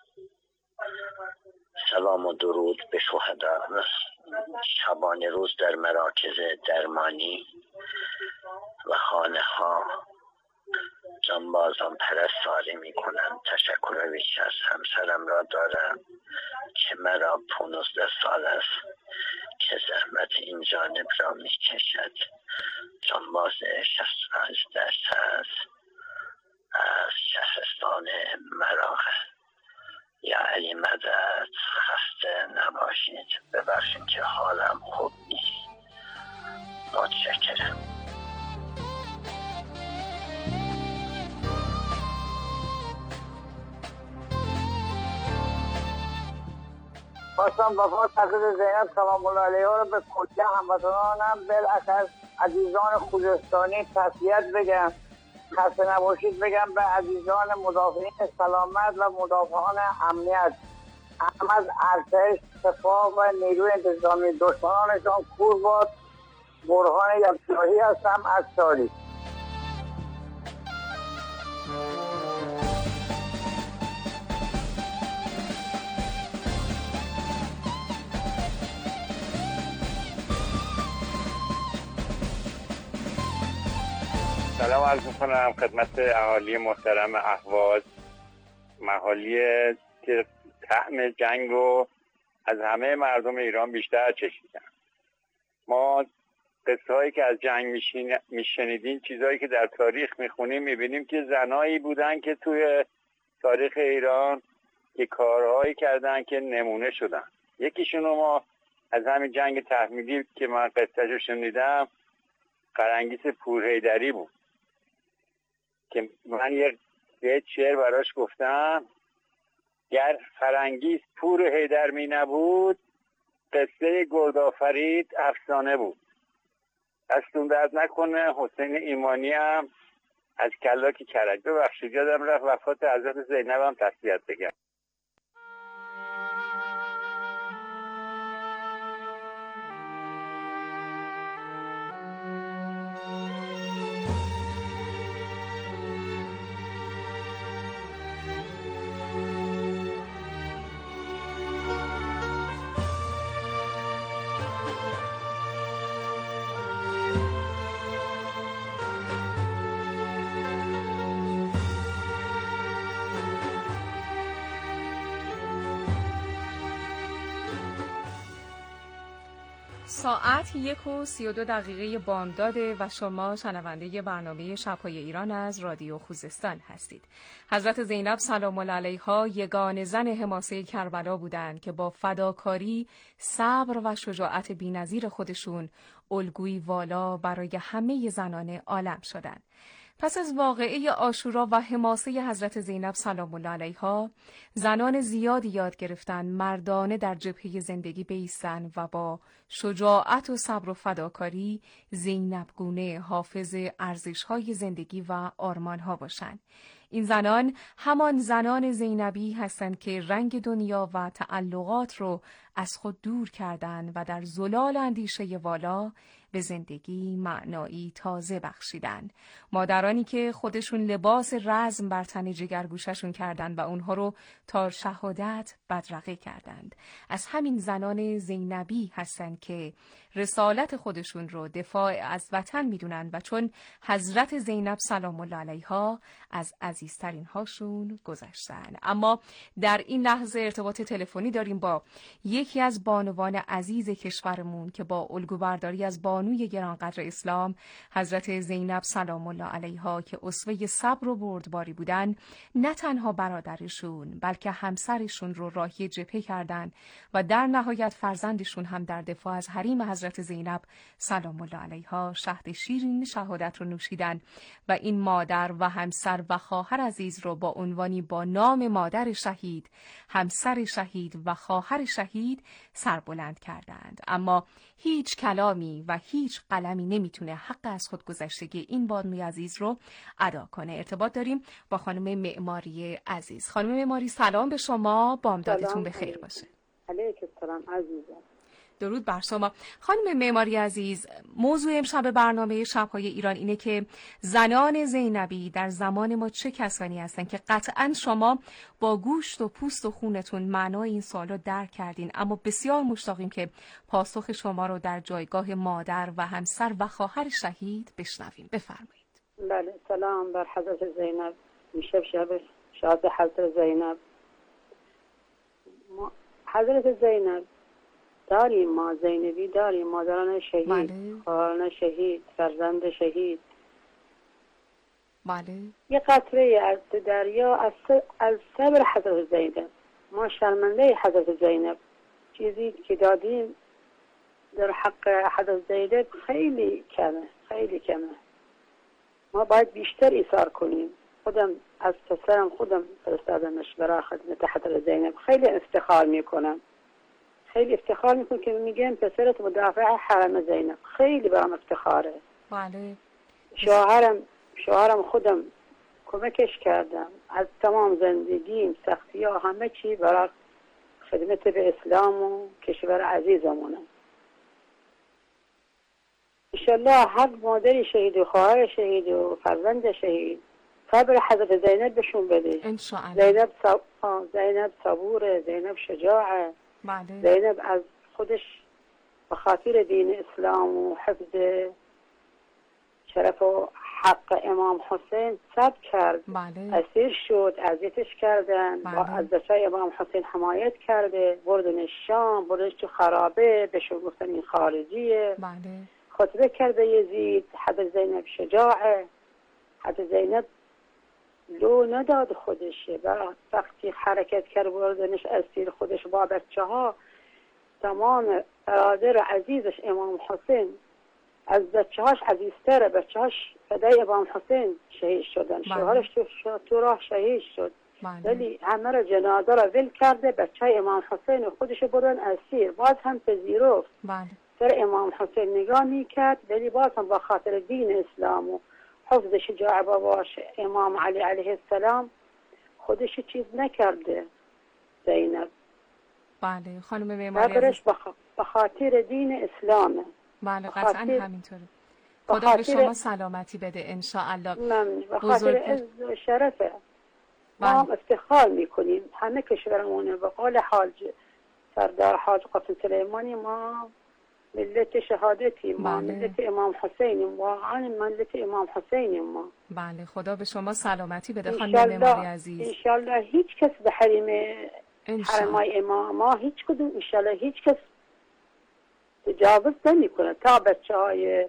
سلام و درود به شهدا شبانه روز در مراکز درمانی و خانه ها جانبازان پرستاری می کنند. تشکر ویژه از همسرم را دارم که مرا پانزده سال است که زحمت این جانب را می کشد. جانباز شصت و پنج درصد از شهرستان مراغه. یا علی مدد، خسته نباشید. ببخشید که حالم خوب نیست. متشکرم. خواستم وفات حضرت زینب سلام الله علیها رو به کل هموطنانم بالاخص عزیزان خوزستانی تسلیت بگم. خسته نباشید بگم به عزیزان مدافعین سلامت و مدافعان امنیت، هم از ارتش، سپاه و نیروی انتظامی. دشمنانشان کور باد. برهان یکشاهی هستم از تاریخ. سلام عرض می‌کنم خدمت اهالی محترم اهواز، اهالی که طعم جنگ رو از همه مردم ایران بیشتر چشیدن. ما قصه هایی که از جنگ میشنیدیم، چیزهایی که در تاریخ میخونیم، میبینیم که زنایی بودن که توی تاریخ ایران که کارهایی کردن که نمونه شدن. یکیشون رو ما از همین جنگ تحمیلی که من قصه‌شو شنیدم، قرنگیس پورحیدری بود که من یک بیت شعر براش گفتم: گر فرنگیس پور حیدر می نبود، قصه گردآفرید افسانه بود. دستون درد نکنه. حسین ایمانی هم از کلاک کرج. ببخشید یادم رفت وفات حضرت زینب هم تسلیت بگم. ساعت یک و سی و دو دقیقه بامداده و شما شنونده برنامه شب‌های ایران از رادیو خوزستان هستید. حضرت زینب سلام الله علیها یگانه زن حماسه کربلا بودند که با فداکاری، صبر و شجاعت بی‌نظیر خودشون الگویی والا برای همه زنان عالم شدند. پس از واقعه عاشورا و حماسه حضرت زینب سلام الله علیها، زنان زیادی یاد گرفتن مردانه در جبهه زندگی بایستند و با شجاعت و صبر و فداکاری زینب گونه حافظ ارزش‌های زندگی و آرمان‌ها باشند. این زنان همان زنان زینبی هستند که رنگ دنیا و تعلقات رو از خود دور کردند و در زلال اندیشه والا به زندگی معنایی تازه بخشیدن. مادرانی که خودشون لباس رزم بر تن جگرگوششون کردند و اونها رو تا شهادت بدرقه کردند. از همین زنان زینبی هستند که رسالت خودشون رو دفاع از وطن میدونن و چون حضرت زینب سلام الله علیها از عزیزترین هاشون گذشتن. اما در این لحظه ارتباط تلفنی داریم با یکی از بانوان عزیز کشورمون که با الگوبرداری از بانوی گرانقدر اسلام حضرت زینب سلام الله علیها که اسوه صبر و بردباری بودن، نه تنها برادرشون بلکه همسرشون رو راهی جبهه کردند و در نهایت فرزندشون هم در دفاع از حریم حضرت زینب سلام الله علیها شهد شیرین شهادت رو نوشیدن و این مادر و همسر و خواهر عزیز رو با عنوانی با نام مادر شهید، همسر شهید و خواهر شهید سربلند کردند. اما هیچ کلامی و هیچ قلمی نمیتونه حق از خودگذشتگی این بانوی عزیز رو ادا کنه. ارتباط داریم با خانم معماری عزیز. خانم معماری سلام به شما، بامدادتون بخیر باشه. علیکم السلام عزیزم. درود بر شما. خانم معماری عزیز، موضوع امشب برنامه شب‌های ایران اینه که زنان زینبی در زمان ما چه کسانی هستن که قطعاً شما با گوشت و پوست و خونتون معنای این سوالو درک کردین، اما بسیار مشتاقیم که پاسخ شما رو در جایگاه مادر و همسر و خواهر شهید بشنویم. بفرمایید. بله، سلام بر حضرت زینب. میشه شب شاد حضرت زینب. ما حضرت زینب داریم، ما زینبی داریم، مادران شهید، خواهران شهید، فرزند شهید. بله. یه قطره از دریا از از صبر حضرت زینب. ما شرمنده حضرت زینب. چیزی که دادیم در حق حضرت زینب خیلی کمه، خیلی کمه. ما باید بیشتر ایثار کنیم. خودم از پسرم خودم فرستادمش برای خدمت حضرت زینب. خیلی افتخار میکنم، خیلی افتخار میکنم که میگم پسرت مدافع حرم زینب. خیلی برام افتخاره. بله. شوهرم شوهرم خودم کمکش کردم از تمام زندگیم، سختی ها، همه چی برای خدمت به اسلام و کشور عزیزمونم. انشالله هر مادری شهید و خواهر شهید و فرزند شهید صبر حضرت زینب بهشون بده. انشاءالله. زینب صب... زینب صبوره، زینب شجاعه. بله. زینب از خودش به خاطر دین اسلام و حفظ شرف و حق امام حسین صبر کرد. بله. اسیر شد، اذیتش کردن. بله. از بچه امام حسین حمایت کرده، بردن شام، بردنش تو خرابه، بهشون گفتن این خارجیه. بله. خطبه کرده یزید. حضرت زینب شجاعه. حضرت زینب لو نداد خودشه. وقتی حرکت کرد بردنش اسیر خودش با بچه ها، تمام برادر عزیزش امام حسین از بچه هاش عزیزتره. بچه هاش فدای امام حسین شهید شدن. شوهرش تو, تو راه شهید شد، ولی همه را جنازه را ول کرده. بچه های امام حسین خودش بردن اسیر. باز هم پذیرفت. سر امام حسین نگاه میکرد، ولی باز هم با خاطر دین اسلام و حفظ شجاع باباش امام علی علیه السلام خودش چیز نکرده. زینب بله خانم معماری عزیز به خاطر دین اسلامه. بله قطعا همینطوره. خدا به شما سلامتی بده انشاءالله. ممنون. به خاطر عز و شرفه ما هم افتخار میکنیم. همه کشورمونه. به قول حاج سردار حاج قاسم سلیمانی ما ملت شهادتی، ما بله. ملت امام حسینیم، واقعا ملت امام حسینیم ما. بله خدا به شما سلامتی بده خانم معماری عزیز. انشالله هیچ کس به حریم حرمای امام ما هیچ کدوم انشالله هیچ کس تجاوز نمی کنه. تا بچه های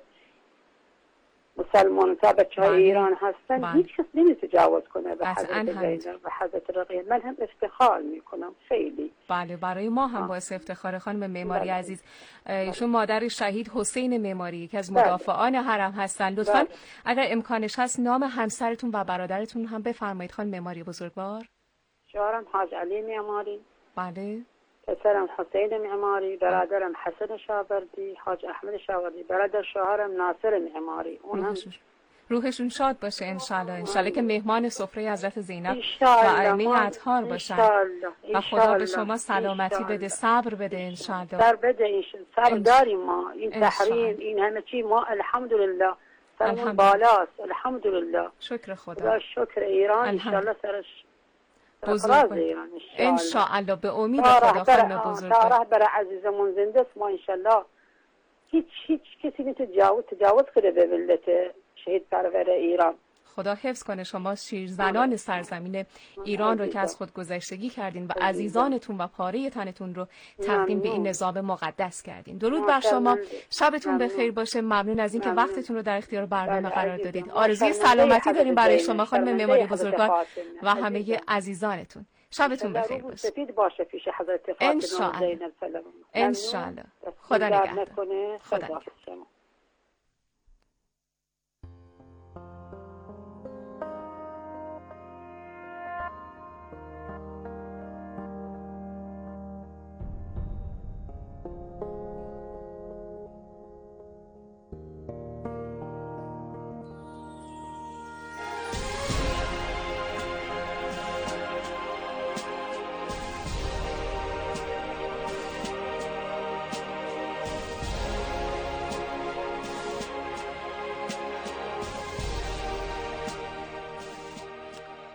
مسلمان، تا بچه های بله. ایران هستن بله. هیچ کس نمی تجاوز کنه به حضرت زینب و حضرت رقیه. من هم افتخار می کنم خیلی. بله برای ما هم باعث افتخار خانم معماری بله. عزیز. ایشون مادر شهید حسین معماری یکی از مدافعان بله. حرم هستن. لطفاً بله. اگر امکانش هست نام همسرتون و برادرتون هم بفرمایید خانم معماری بزرگوار. شوهرم حاج علی معماری. بله. پسرم حسین معماری، برادرم حسن شاوردی، حاج احمد شاوردی، برادر شوهرم ناصر معماری. اون هم روحشون شاد باشه انشالله. انشالله که مهمان سفره حضرت زینب و ائمه اطهار باشن و خدا به شما سلامتی بده، صبر بده انشالله. صبر بده انشالله. صبر داریم ما. این تحریم این همه چی ما الحمدلله سرمون بالاست. الحمدلله. شکر خدا. شکر ایران انشالله سرش بزرگ ان شاء الله. به امید خدا خانم بزرگ. تا رهبر عزیزمون زنده است ما ان شاء الله هیچ هیچ کسی نمیتونه تجاوز تجاوز کنه به ملت شهید پرور ایران. خدا حفظ کنه شما شیرزنان سرزمین ایران رو که از خود گذشتگی کردین و عزیزانتون و پاره تنتون رو تقدیم به این نظام مقدس کردین. درود بر شما. شبتون بخیر باشه. ممنون از اینکه وقتتون رو در اختیار برنامه قرار دادید. آرزوی سلامتی داریم برای شما خانم معماری بزرگوار و همه عزیزانتون. شبتون بخیر باشه. سپید باشه پیش حضرت فاطمه زینب سلام. ان شاء الله. خدا نگهدار. خدا نگهدار.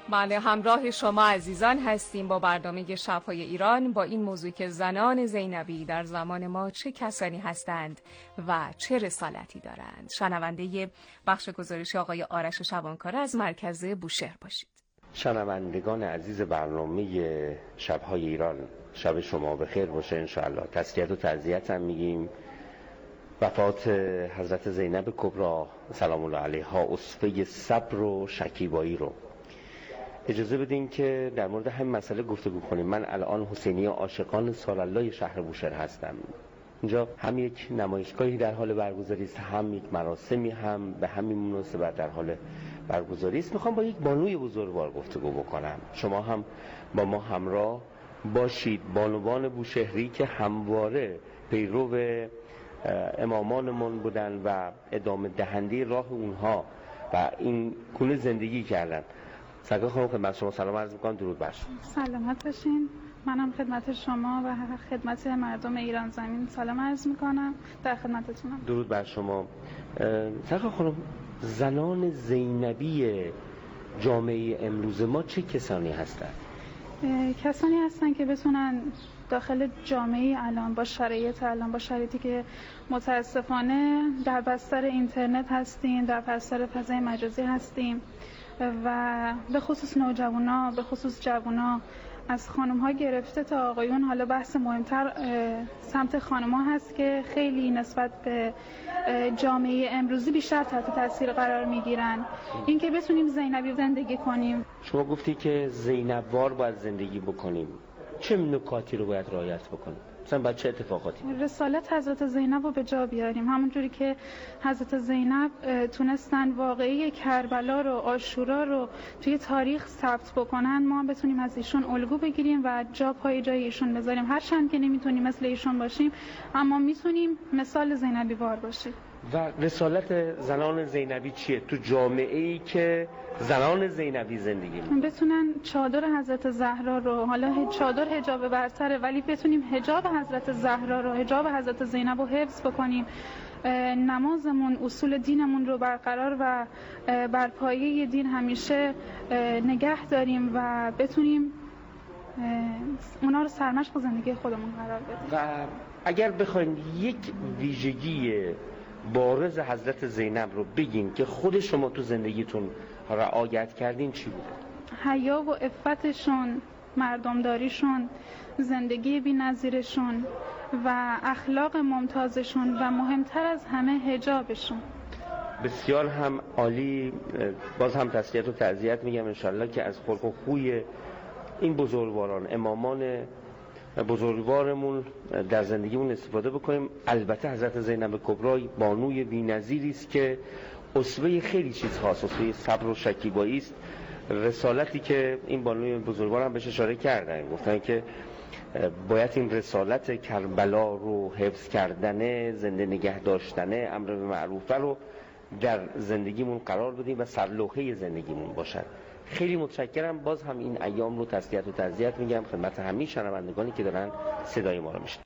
بله، همراه شما عزیزان هستیم با برنامه شب‌های ایران با این موضوع که زنان زینبی در زمان ما چه کسانی هستند و چه رسالتی دارند. شنونده بخش گزارشی آقای آرش شبانکاره از مرکز بوشهر باشید. شنوندگان عزیز برنامه شب‌های ایران، شب شما بخیر باشه انشاءالله. تسلیت و تعزیت هم میگیم. وفات حضرت زینب کبری سلام الله علیها، اسوه صبر و شکیبایی رو اجازه بدین که در مورد همین مسئله گفتگو کنیم. من الان حسینی عاشقان سالالله شهر بوشهر هستم. اینجا هم یک نمایشگاهی در حال برگزاری است، هم یک مراسمی هم به همین مناسبت در حال برگزاری است. میخوام با یک بانوی بزرگوار گفتگو بکنم. شما هم با ما همراه باشید. بانوان بوشهری که همواره پیرو امامانمون بودن و ادامه دهنده راه اونها و این گونه زندگی کردن. سرکار خانم خدمت شما سلام عرض می‌کنم. درود بر شما. سلامت باشین. منم خدمت شما و خدمت مردم ایران زمین سلام عرض می‌کنم. در خدمتتونم. درود بر شما. سرکار خانم، زنان زینبی جامعه امروز ما چه کسانی هستند؟ کسانی هستن که بتونن داخل جامعه الان با شرایط الان با شرایطی که متاسفانه در بستر اینترنت هستیم، در بستر فضای مجازی هستیم و به خصوص نوجوانا، به خصوص جوانا، از خانم ها گرفته تا آقایون، حالا بحث مهمتر سمت خانم ها هست که خیلی نسبت به جامعه امروزی بیشتر تحت تاثیر قرار میگیرن. این که بتونیم زینبی زندگی کنیم. شما گفتی که زینبوار باید زندگی بکنیم. چه نکاتی رو باید رعایت بکنیم؟ مثلا باید چه اتفاقاتی؟ رسالت حضرت زینب رو به جا بیاریم. همونجوری که حضرت زینب تونستن واقعی کربلا رو، عاشورا رو توی تاریخ ثبت بکنن، ما هم بتونیم از ایشون الگو بگیریم و جا پای جای ایشون بذاریم. هرچند که نمیتونیم مثل ایشون باشیم، اما میتونیم مثال زینبی وار باشیم. و رسالت زنان زینبی چیه تو جامعه‌ای که زنان زینبی زندگی می‌کنن؟ بتونن چادر حضرت زهرا رو، حالا چادر حجاب برتره، ولی بتونیم حجاب حضرت زهرا رو، حجاب حضرت زینب رو حفظ بکنیم. نمازمون، اصول دینمون رو برقرار و بر پایه دین همیشه نگه داریم و بتونیم اونا رو سرمشق زندگی خودمون قرار بدیم. و اگر بخواید یک ویژگی بارز حضرت زینب رو بگین که خود شما تو زندگیتون رعایت کردین، چی بوده؟ حیا و عفتشون، مردمداریشون، زندگی بی‌نظیرشون و اخلاق ممتازشون و مهمتر از همه حجابشون. بسیار هم عالی. باز هم تسلیت و تعزیت میگم انشالله که از خلق و خوی این بزرگواران، امامان بزرگوارمون در زندگیمون استفاده بکنیم. البته حضرت زینب کبری بانوی بی‌نظیری است که اسوه خیلی چیز خاص، اسوه صبر و شکیبایی است. رسالتی که این بانوی بزرگوار هم بهش اشاره کردن، گفتن که باید این رسالت کربلا رو حفظ کردن، زنده نگه داشتن، امر به معروف رو در زندگیمون قرار بدیم و سرلوحه زندگیمون باشد. خیلی متشکرم. باز هم این ایام رو تسلیت و تعزیت میگم خدمت همه شنوندگانی که دارن صدای ما رو میشنون.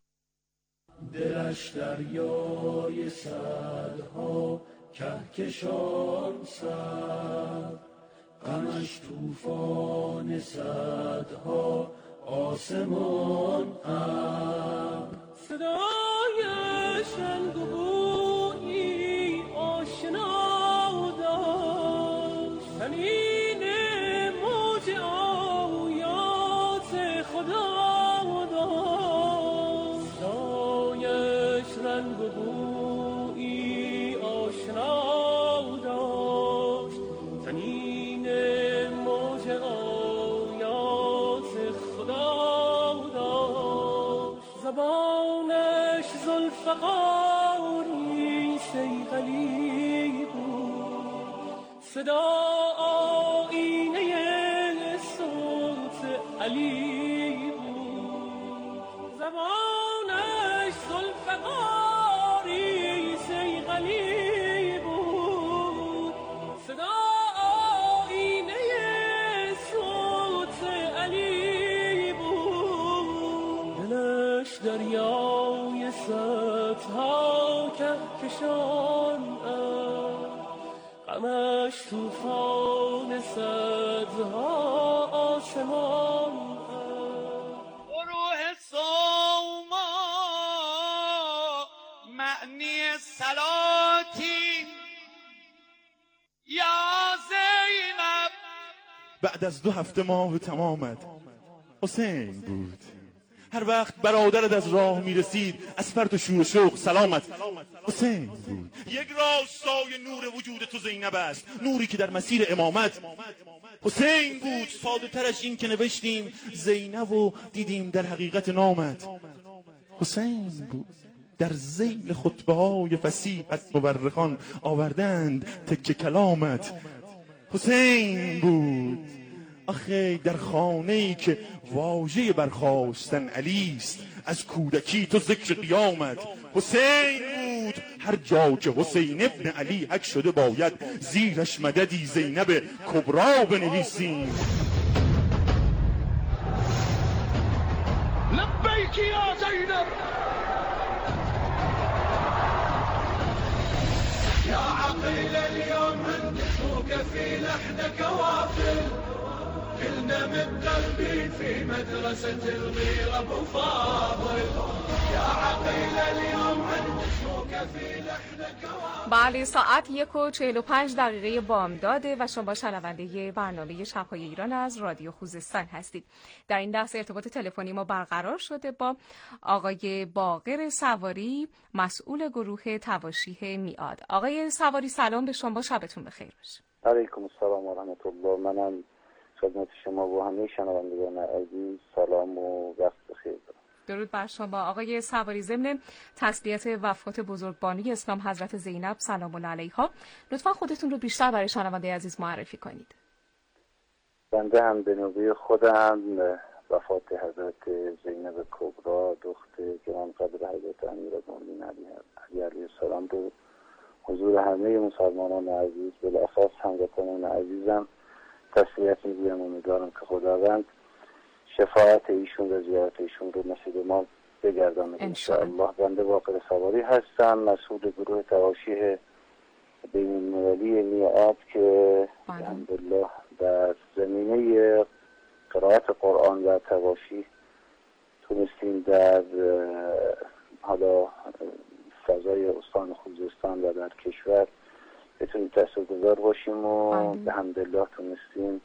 دلش دریای صدها کهکشان سر، غمش طوفان صدها آسمان ابر، صدای شنگ و بویی آشنا داشت، تنین موج آیات خدا داشت، صدایش رنگ و بویی آشنا داشت، تنین موج آیات خدا داشت، زبانش زلفقاری صیقلی بود، صدا آینه صوت علی بود، زبانش زلفقاری صیقلی بود، صدا آینه صوت علی بود، دلش دریای صدها کهکشان غمش توفان صدها آسمان روح سوما معنی سلاتی یا زینب. بعد از دو هفته ماه تمامت حسین بود. هر وقت برادرت از راه میرسید از فرط شور و شوق سلامت حسین بود. یک راستای نور وجود تو زینب است، نوری که در مسیر امامت حسین بود. ساده ترش این که نوشتیم زینب و دیدیم در حقیقت نامت حسین بود. در ذیل خطبه های فصیحت مورخان آوردند تکه کلامت حسین بود. آخه در خانه‌ای که واژه برخاستن علیست از کودکی تو ذکر قیامت حسین بود. هر جا که حسین ابن علی حک شده باید زیرش مددی زینب کبرا بنویسیم. لبیک یا زینب یا عقیل اليوم هندسوك في لحن كوافل كلنا متدربين في مدرسة الغير ابو فاضل يا عقيل اليوم هندسوك في لحن كوافل. بله، ساعت یک و چهل و پنج دقیقه بامداده و شما شنونده برنامه شب‌های ایران از رادیو خوزستان هستید. در این لحظه ارتباط تلفنی ما برقرار شده با آقای باقر سواری، مسئول گروه تواشیح میعاد. آقای سواری سلام به شما، شبتون بخیر باشه. علیکم السلام و رحمت الله. منم خدمت شما و همه شنوندگان عزیز سلام و وقت بخیر دارم. درود بر شما آقای سواری. ضمن تسلیت وفات بزرگبانی اسلام حضرت زینب سلام الله علیها، لطفا خودتون رو بیشتر برای شنونده عزیز معرفی کنید. بنده هم به نوبه خودم وفات حضرت زینب کبرا دختر گرانقدر حضرت امیرالمومنین علی علیه السلام رو حضور همه مسلمانان عزیز بالاخص هموطنان عزیزم تسلیت میگویم. امیدوارم که خداوند شفاعت ایشون و زیارت ایشون رو نصیب ما بگردانه انشاءالله. بنده باقر سواری هستم، مسئول گروه تواشیح بین‌المللی میعاد که الحمدلله در زمینه قرائت قرآن و تواشیح تونستیم در حالا فضای استان خوزستان و در کشور بتونیم تاثیرگذار باشیم و به الحمدلله تونستیم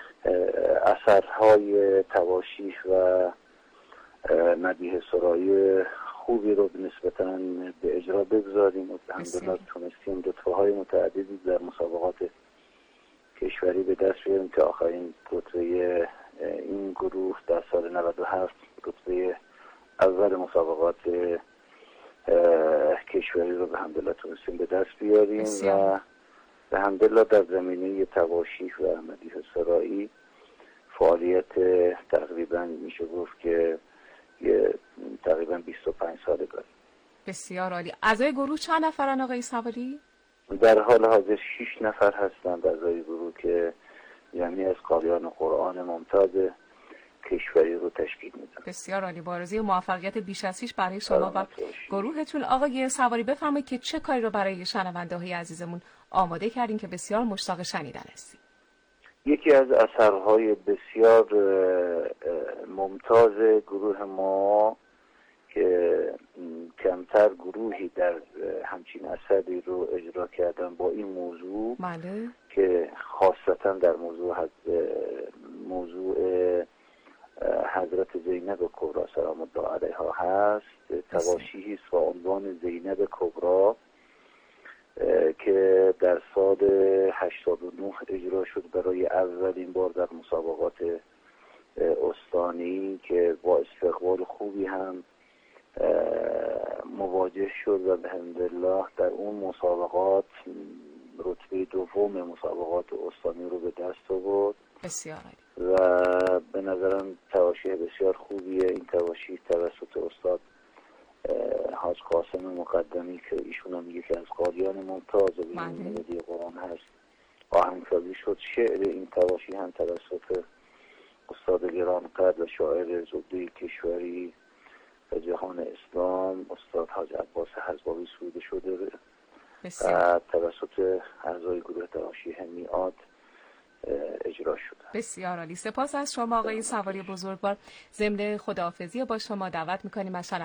اثرهای تواشیح و مدیح سرایی خوبی رو نسبتاً به اجرا بگذاریم و به الحمدلله تونستیم رتبه های متعددی در مسابقات کشوری به دست بیاریم که آخرین رتبه این گروه در سال نود و هفت رتبه اول مسابقات کشوری رو به الحمدلله تونستیم به دست بیاریم و به الحمدلله در زمینه تواشیح و مدیح سرایی فعالیت تقریبا میشه گفت که یه تقریبا بیست و پنج ساله داریم. بسیار عالی. اعضای گروه چند نفرن آقای سواری؟ در حال حاضر شش نفر هستند اعضای گروه که یعنی از قاریان قرآن ممتاز کشوری رو تشکیل میدن. بسیار عالی. با آرزوی موفقیت بیش از پیش برای شما و گروهتون. آقای سواری بفرمایید که چه کاری رو برای شنونده های عزیزمون آماده کردین که بسیار مشتاق شنیدن هستیم؟ یکی از اثرهای بسیار ممتاز گروه ما که کمتر گروهی در همچین اثری رو اجرا کردن با این موضوع بله. که خاصتا در موضوع موضوع حضرت زینب کبرا سلام الله علیها هست. تواشیحی است با عنوان زینب کبرا که در سال هشتاد و نه اجرا شد برای اولین بار در مسابقات استانی که با استقبال خوبی هم مواجه شد و الحمدلله در اون مسابقات رتبه دوم مسابقات استانی رو به دست آورد. بسیار و به نظرم تواشیح بسیار خوبیه. این تواشیح توسط استاد حاج قاسم مقدمی که ایشون هم یکی از قاریان ممتاز بین‌المللی قرآن هست آهنگسازی شد. شعر این تواشیح هم توسط استاد گرانقدر و شاعر زبده کشوری و جهان اسلام استاد حاج عباس حزباوی سروده شده و توسط اعضای گروه تماشایی میعاد اجرا شده. بسیار عالی. سپاس از شما آقای سواری بزرگوار. ضمن خداحافظی با شما دعوت میکنیم از